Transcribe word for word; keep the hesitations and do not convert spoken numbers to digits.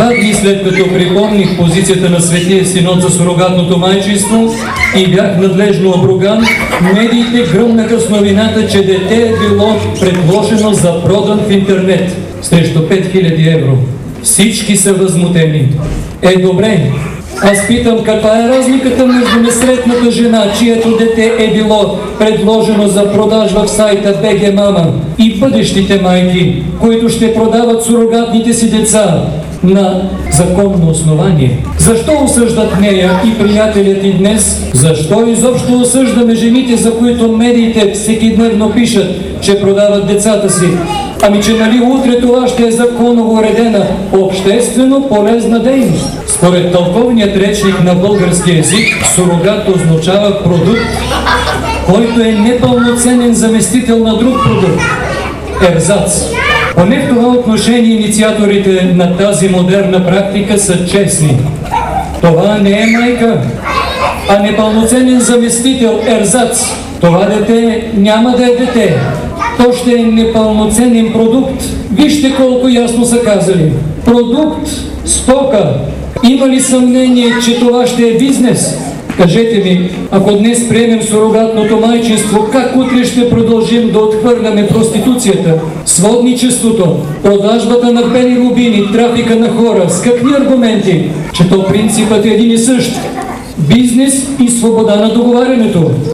Два дни след като припомних позицията на Светия Синод за сурогатното майчинство и бях надлежно обруган, медиите гръмнаха с новината, че дете е било предложено за продан в интернет срещу пет хиляди евро. Всички са възмутени. Е, добре. Аз питам, каква е разликата между несретната жена, чието дете е било предложено за продажба в сайта би джи Мама, и бъдещите майки, които ще продават сурогатните си деца на законно основание? Защо осъждат нея и приятелят и днес? Защо изобщо осъждаме жените, за които медиите всекидневно пишат, че продават децата си? Ами че нали утре това ще е законово уредена обществено полезна дейност? Според тълковният речник на български език, сурогат означава продукт, който е непълноценен заместител на друг продукт. Ерзац. Поне в това отношение инициаторите на тази модерна практика са честни. Това не е майка, а непълноценен заместител, ерзац. Това дете няма да е дете. То ще е непълноценен продукт. Вижте колко ясно са казали. Продукт, стока. Има ли съмнение, че това ще е бизнес? Кажете ми, ако днес приемем сурогатното майчинство, как утре ще продължим да отхвърляме проституцията, сводничеството, продажбата на бели рубини, трафика на хора? С какви аргументи? Че то принципът е един и същ. Бизнес и свобода на договарянето.